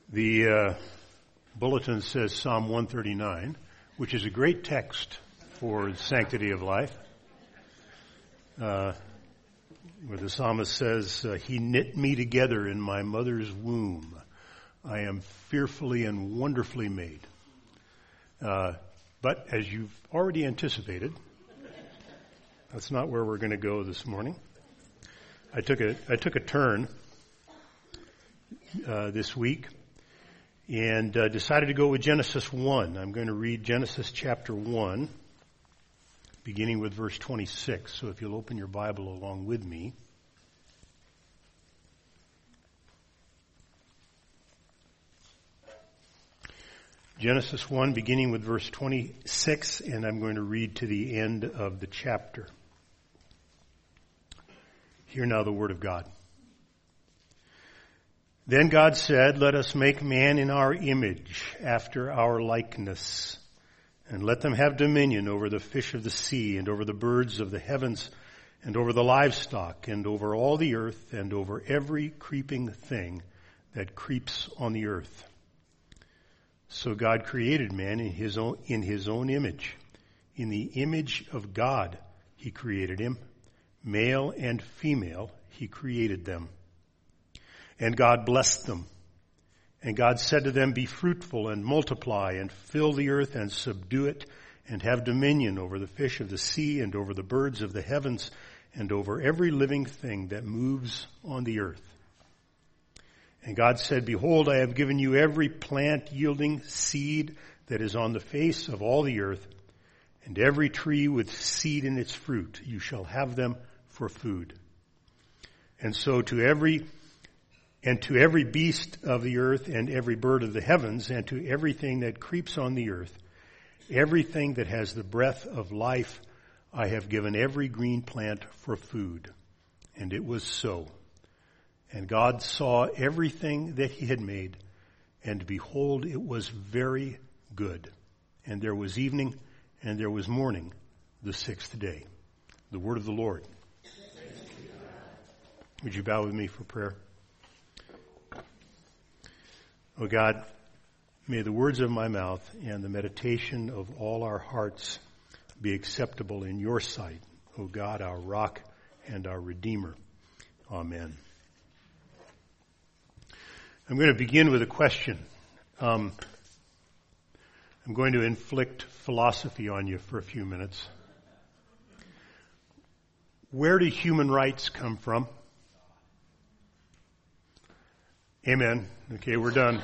The bulletin says Psalm 139, which is a great text for sanctity of life, where the psalmist says, He knit me together in my mother's womb. I am fearfully and wonderfully made. But as you've already anticipated, that's not where we're going to go this morning. I took a turn this week and decided to go with Genesis 1. I'm going to read Genesis chapter 1, beginning with verse 26. So if you'll open your Bible along with me. Genesis 1, beginning with verse 26, and I'm going to read to the end of the chapter. Hear now the word of God. Then God said, Let us make man in our image, after our likeness, and let them have dominion over the fish of the sea, and over the birds of the heavens, and over the livestock, and over all the earth, and over every creeping thing that creeps on the earth. So God created man in his own image. In the image of God he created him. Male and female he created them. And God blessed them. And God said to them, Be fruitful and multiply and fill the earth and subdue it and have dominion over the fish of the sea and over the birds of the heavens and over every living thing that moves on the earth. And God said, Behold, I have given you every plant yielding seed that is on the face of all the earth, and every tree with seed in its fruit. You shall have them for food. And so to every beast of the earth and every bird of the heavens and to everything that creeps on the earth, everything that has the breath of life, I have given every green plant for food. And it was so. And God saw everything that he had made, and behold, it was very good. And there was evening, and there was morning, the sixth day. The word of the Lord. Would you bow with me for prayer? O God, may the words of my mouth and the meditation of all our hearts be acceptable in your sight, O God, our rock and our Redeemer. Amen. I'm going to begin with a question. I'm going to inflict philosophy on you for a few minutes. Where do human rights come from? Amen. Okay, we're done.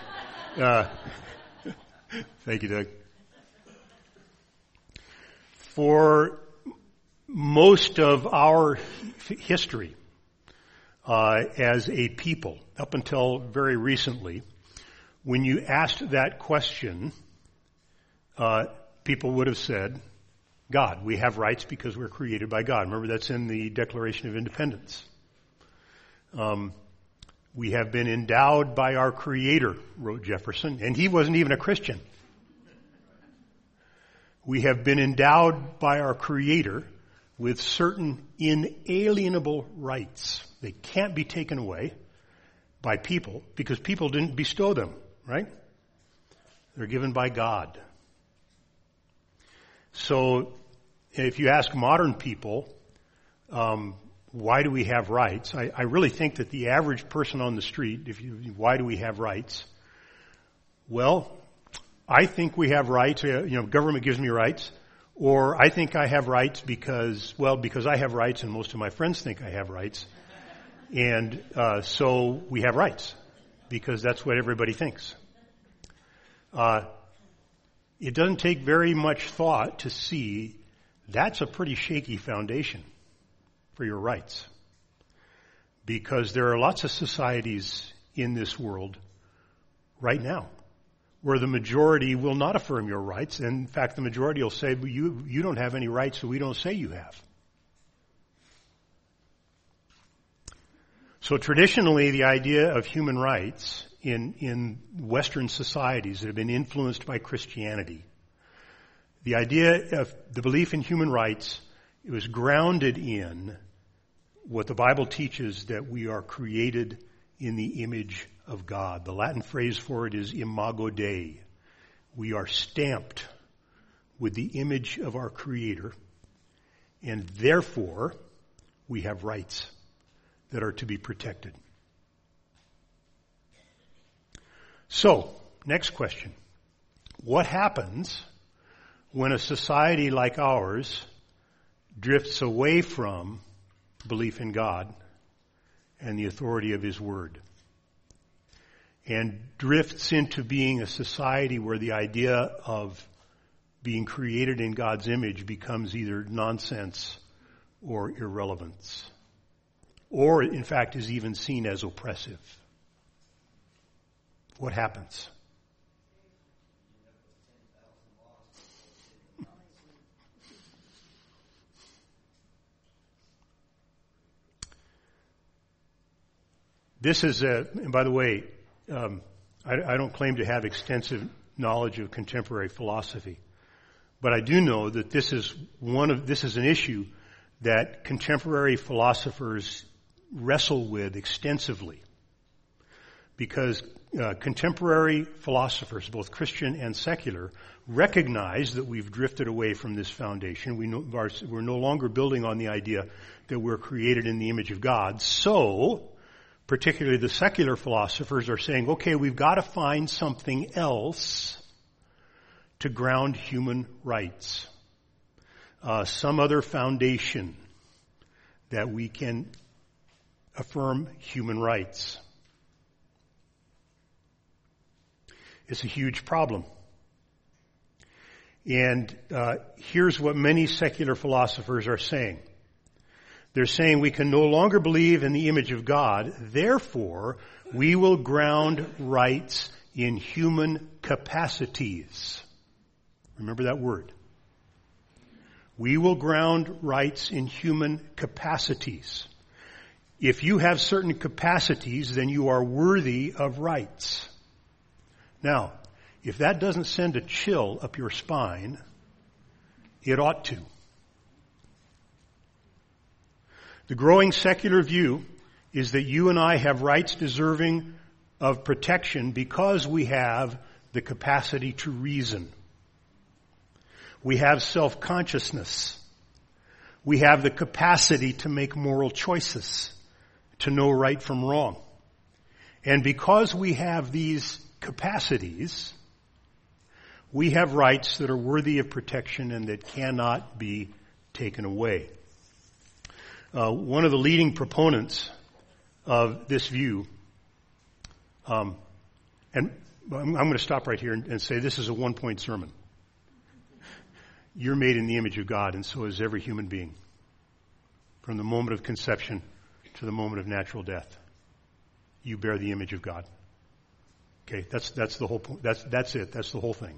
Thank you, Doug. For most of our history as a people, up until very recently, when you asked that question, people would have said, God. We have rights because we're created by God. Remember, that's in the Declaration of Independence. We have been endowed by our Creator, wrote Jefferson, and he wasn't even a Christian. We have been endowed by our Creator with certain inalienable rights. They can't be taken away by people because people didn't bestow them, right? They're given by God. So if you ask modern people, why do we have rights? I really think that the average person on the street, why do we have rights? Well, I think we have rights, government gives me rights, or I think I have rights because I have rights and most of my friends think I have rights. And so we have rights because that's what everybody thinks. It doesn't take very much thought to see that's a pretty shaky foundation for your rights. Because there are lots of societies in this world right now where the majority will not affirm your rights. And in fact, the majority will say, you don't have any rights, so we don't say you have. So traditionally, the idea of human rights in Western societies that have been influenced by Christianity, the idea of the belief in human rights, it was grounded in what the Bible teaches, that we are created in the image of God. The Latin phrase for it is imago Dei. We are stamped with the image of our Creator, and therefore we have rights that are to be protected. So, next question. What happens when a society like ours drifts away from belief in God and the authority of His Word, and drifts into being a society where the idea of being created in God's image becomes either nonsense or irrelevance, or in fact is even seen as oppressive? What happens? This is and by the way, I don't claim to have extensive knowledge of contemporary philosophy, but I do know that this is an issue that contemporary philosophers wrestle with extensively, because contemporary philosophers, both Christian and secular, recognize that we've drifted away from this foundation. We're no longer building on the idea that we're created in the image of God. So, particularly the secular philosophers are saying, okay, we've got to find something else to ground human rights. Some other foundation that we can affirm human rights. It's a huge problem. And here's what many secular philosophers are saying. They're saying we can no longer believe in the image of God, therefore we will ground rights in human capacities. Remember that word. We will ground rights in human capacities. If you have certain capacities, then you are worthy of rights. Now, if that doesn't send a chill up your spine, it ought to. The growing secular view is that you and I have rights deserving of protection because we have the capacity to reason. We have self-consciousness. We have the capacity to make moral choices, to know right from wrong. And because we have these capacities, we have rights that are worthy of protection and that cannot be taken away. One of the leading proponents of this view, and I'm going to stop right here and say this is a one-point sermon. You're made in the image of God, and so is every human being, from the moment of conception to the moment of natural death. You bear the image of God. Okay, that's the whole point. That's it. That's the whole thing.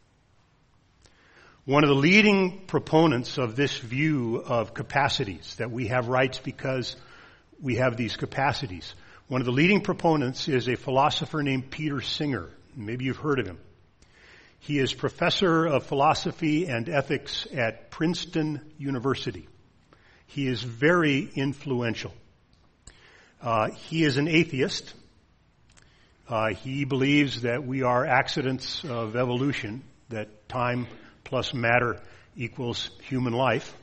One of the leading proponents of this view of capacities, that we have rights because we have these capacities, one of the leading proponents is a philosopher named Peter Singer. Maybe you've heard of him. He is professor of philosophy and ethics at Princeton University. He is very influential. He is an atheist. He believes that we are accidents of evolution, that time plus matter equals human life.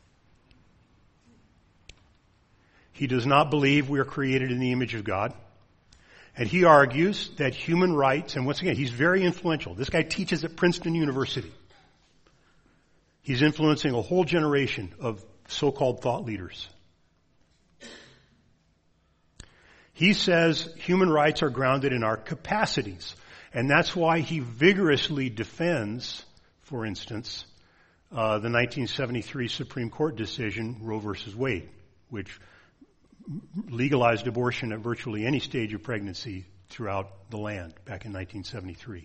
He does not believe we are created in the image of God. And he argues that human rights, and once again, he's very influential. This guy teaches at Princeton University. He's influencing a whole generation of so-called thought leaders. He says human rights are grounded in our capacities. And that's why he vigorously defends, for instance, the 1973 Supreme Court decision, Roe versus Wade, which legalized abortion at virtually any stage of pregnancy throughout the land back in 1973.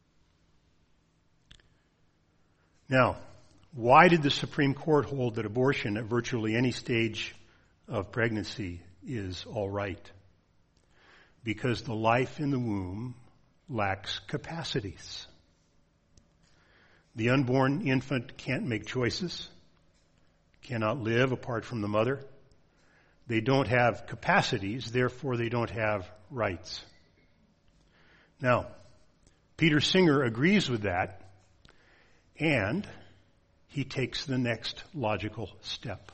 Now, why did the Supreme Court hold that abortion at virtually any stage of pregnancy is all right? Because the life in the womb lacks capacities. The unborn infant can't make choices, cannot live apart from the mother. They don't have capacities, therefore they don't have rights. Now, Peter Singer agrees with that, and he takes the next logical step.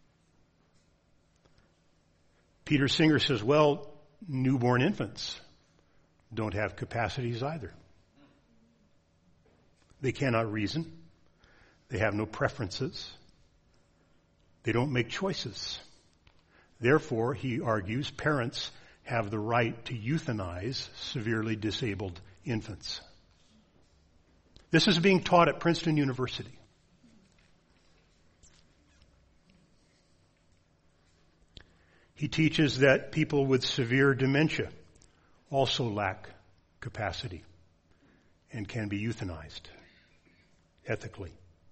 Peter Singer says, well, newborn infants don't have capacities either. They cannot reason. They have no preferences. They don't make choices. Therefore, he argues, parents have the right to euthanize severely disabled infants. This is being taught at Princeton University. He teaches that people with severe dementia also lack capacity and can be euthanized ethically.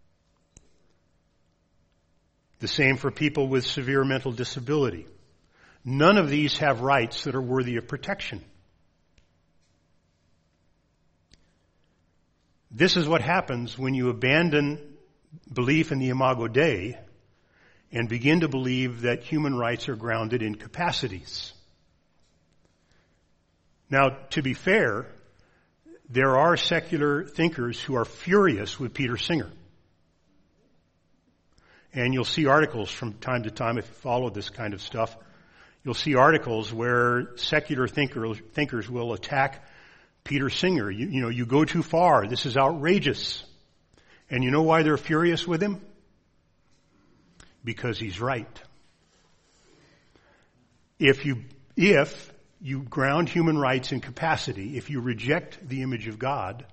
The same for people with severe mental disability. None of these have rights that are worthy of protection. This is what happens when you abandon belief in the Imago Dei and begin to believe that human rights are grounded in capacities. Now, to be fair, there are secular thinkers who are furious with Peter Singer. And you'll see articles from time to time, if you follow this kind of stuff, you'll see articles where secular thinkers will attack Peter Singer. You go too far. This is outrageous. And you know why they're furious with him? Because he's right. If you ground human rights in capacity, if you reject the image of God,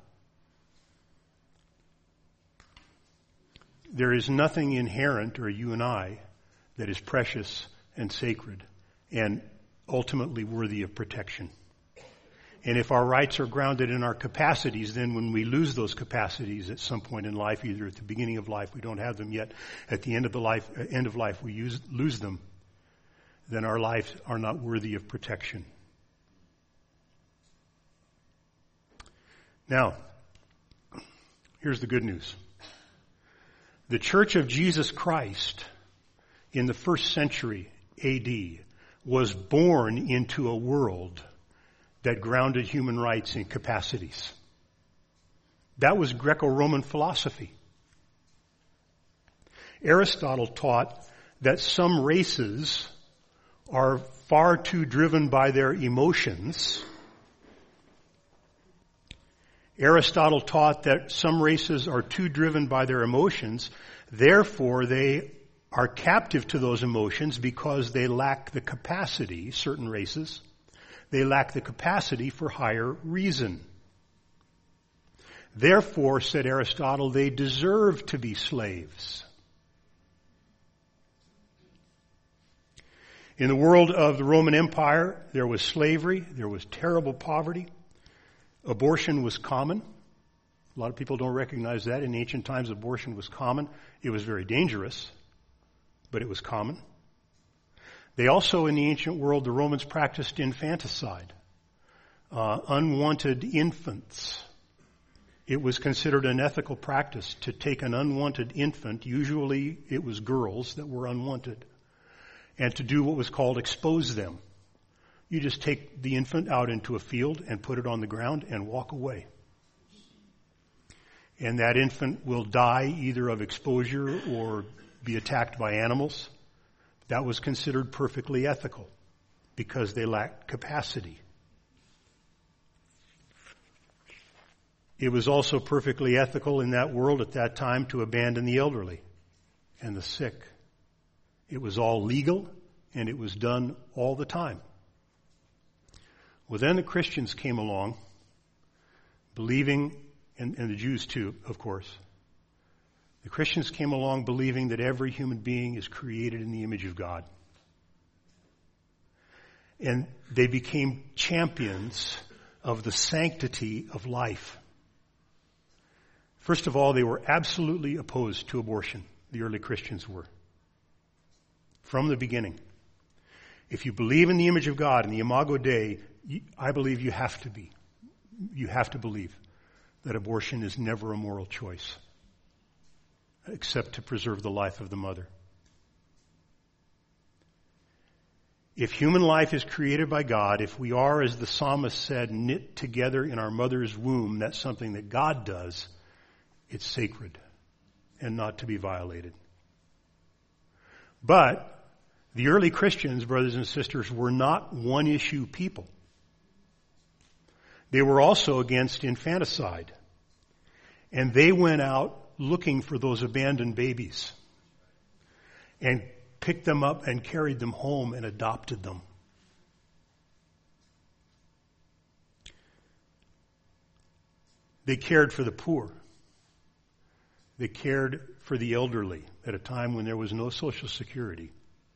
there is nothing inherent, or you and I, that is precious and sacred and ultimately worthy of protection. And if our rights are grounded in our capacities, then when we lose those capacities at some point in life, either at the beginning of life, we don't have them yet, at the end of life we lose them, then our lives are not worthy of protection. Now, here's the good news. The Church of Jesus Christ in the first century AD was born into a world that grounded human rights in capacities. That was Greco-Roman philosophy. Aristotle taught that some races are far too driven by their emotions. Aristotle taught that some races are too driven by their emotions, therefore they are captive to those emotions because they lack the capacity, certain races, they lack the capacity for higher reason. Therefore, said Aristotle, they deserve to be slaves. In the world of the Roman Empire, there was slavery, there was terrible poverty. Abortion was common. A lot of people don't recognize that. In ancient times, abortion was common. It was very dangerous, but it was common. They also, in the ancient world, the Romans practiced infanticide, unwanted infants. It was considered an ethical practice to take an unwanted infant, usually it was girls that were unwanted, and to do what was called expose them. You just take the infant out into a field and put it on the ground and walk away. And that infant will die either of exposure or be attacked by animals. That was considered perfectly ethical because they lacked capacity. It was also perfectly ethical in that world at that time to abandon the elderly and the sick. It was all legal and it was done all the time. Well, then the Christians came along, believing, and the Jews too, of course. The Christians came along believing that every human being is created in the image of God. And they became champions of the sanctity of life. First of all, they were absolutely opposed to abortion. The early Christians were. From the beginning. If you believe in the image of God, in the Imago Dei, I believe you have to be. You have to believe that abortion is never a moral choice, except to preserve the life of the mother. If human life is created by God, if we are, as the psalmist said, knit together in our mother's womb, that's something that God does, it's sacred and not to be violated. But the early Christians, brothers and sisters, were not one-issue people. They were also against infanticide. And they went out looking for those abandoned babies and picked them up and carried them home and adopted them. They cared for the poor. They cared for the elderly at a time when there was no Social Security.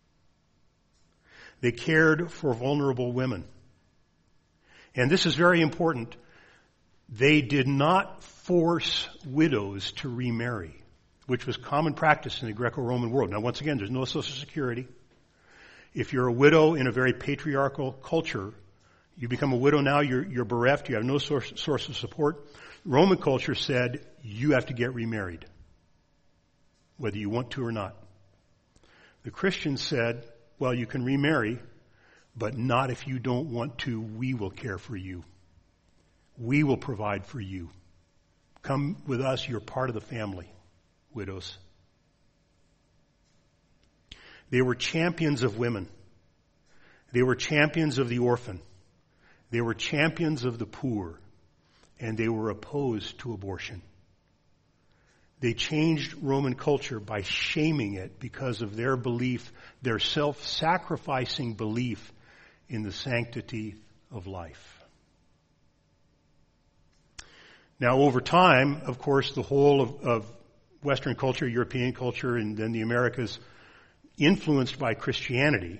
They cared for vulnerable women. And this is very important. They did not force widows to remarry, which was common practice in the Greco-Roman world. Now, once again, there's no Social Security. If you're a widow in a very patriarchal culture, you become a widow now, you're bereft, you have no source of support. Roman culture said you have to get remarried, whether you want to or not. The Christians said, well, you can remarry, but not if you don't want to. We will care for you. We will provide for you. Come with us, you're part of the family, widows. They were champions of women. They were champions of the orphan. They were champions of the poor. And they were opposed to abortion. They changed Roman culture by shaming it because of their belief, their self-sacrificing belief in the sanctity of life. Now, over time, of course, the whole of Western culture, European culture, and then the Americas, influenced by Christianity,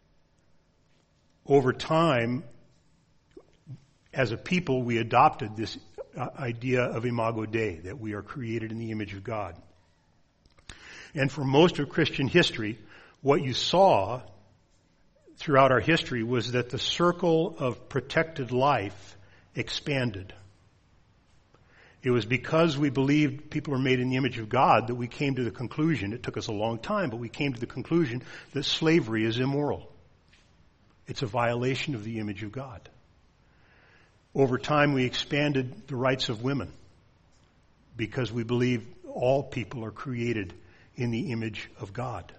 over time, as a people, we adopted this idea of imago Dei, that we are created in the image of God. And for most of Christian history, what you saw throughout our history was that the circle of protected life expanded. It was because we believed people were made in the image of God that we came to the conclusion, it took us a long time, but we came to the conclusion that slavery is immoral. It's a violation of the image of God. Over time, we expanded the rights of women because we believe all people are created in the image of God.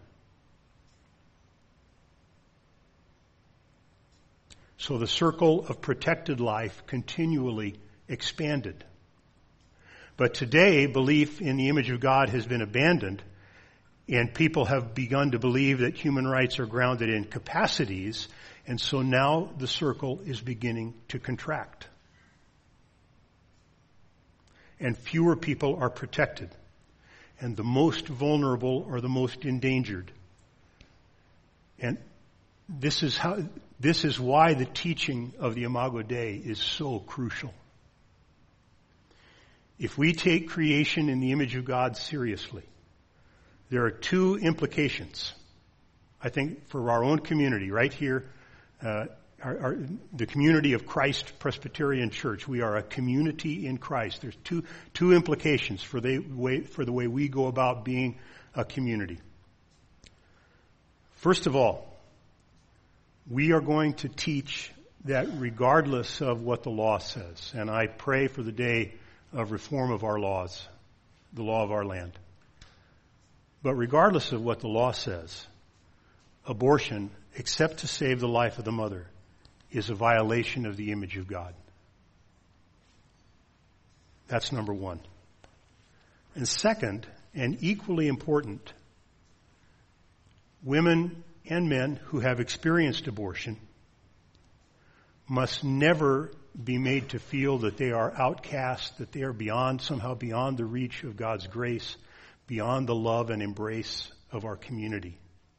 So the circle of protected life continually expanded. But today, belief in the image of God has been abandoned, and people have begun to believe that human rights are grounded in capacities, and so now the circle is beginning to contract. And fewer people are protected, and the most vulnerable are the most endangered. And this is why the teaching of the Imago Dei is so crucial. If we take creation in the image of God seriously, there are two implications, I think, for our own community right here, the community of Christ Presbyterian Church. We are a community in Christ. There's two implications for the way we go about being a community. First of all, we are going to teach that regardless of what the law says, and I pray for the day of reform of our laws, the law of our land. But regardless of what the law says, abortion, except to save the life of the mother, is a violation of the image of God. That's number one. And second, and equally important, women and men who have experienced abortion must never be made to feel that they are outcast, that they are somehow beyond the reach of God's grace, beyond the love and embrace of our community.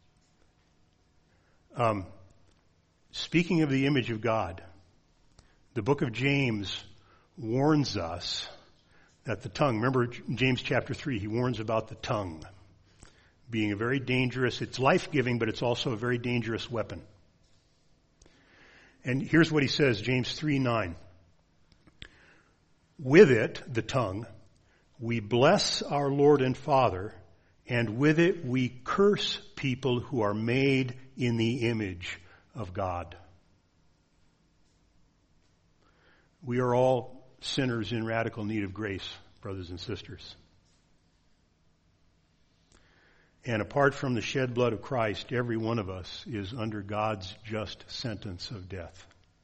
Speaking of the image of God, the book of James warns us that the tongue, remember James chapter 3, he warns about the tongue being a very dangerous, it's life-giving, but it's also a very dangerous weapon. And here's what he says, James 3:9. With it, the tongue, we bless our Lord and Father, and with it we curse people who are made in the image of God. We are all sinners in radical need of grace, brothers and sisters. And apart from the shed blood of Christ, every one of us is under God's just sentence of death.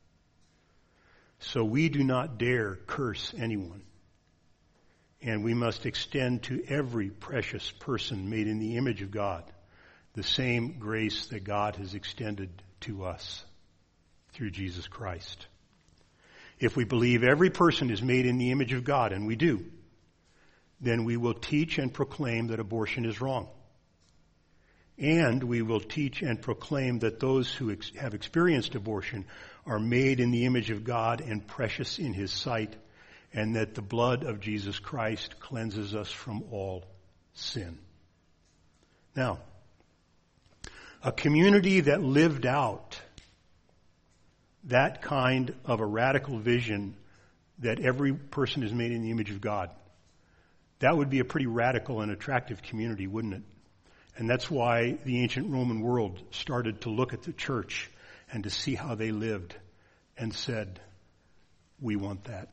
So we do not dare curse anyone. And we must extend to every precious person made in the image of God the same grace that God has extended to us through Jesus Christ. If we believe every person is made in the image of God, and we do, then we will teach and proclaim that abortion is wrong. And we will teach and proclaim that those who have experienced abortion are made in the image of God and precious in His sight, and that the blood of Jesus Christ cleanses us from all sin. Now, a community that lived out that kind of a radical vision that every person is made in the image of God, that would be a pretty radical and attractive community, wouldn't it? And that's why the ancient Roman world started to look at the church and to see how they lived and said, we want that.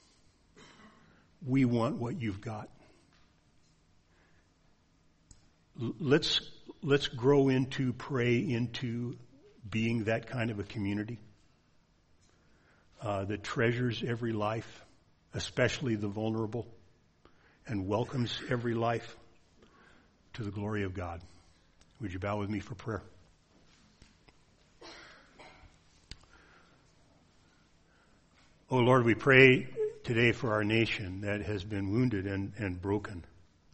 We want what you've got. Let's grow into, pray into being that kind of a community that treasures every life, especially the vulnerable, and welcomes every life to the glory of God. Would you bow with me for prayer? Oh Lord, we pray today for our nation that has been wounded and broken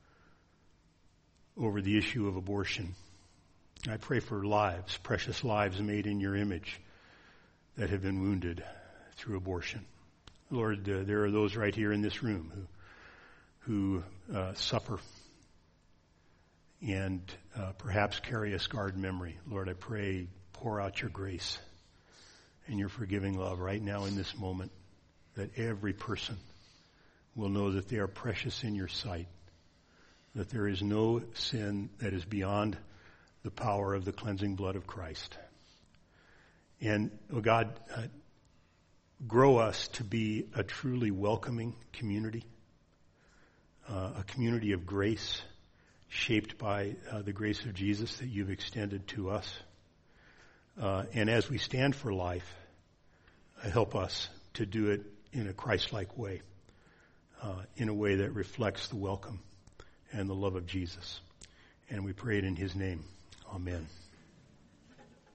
over the issue of abortion. I pray for lives, precious lives made in your image that have been wounded through abortion. Lord, there are those right here in this room who suffer and perhaps carry a scarred memory. Lord, I pray, pour out your grace and your forgiving love right now in this moment, that every person will know that they are precious in your sight, that there is no sin that is beyond the power of the cleansing blood of Christ. And, oh God, grow us to be a truly welcoming community, a community of grace shaped by the grace of Jesus that you've extended to us. And as we stand for life, help us to do it in a Christ-like way, in a way that reflects the welcome and the love of Jesus. And we pray it in His name. Amen.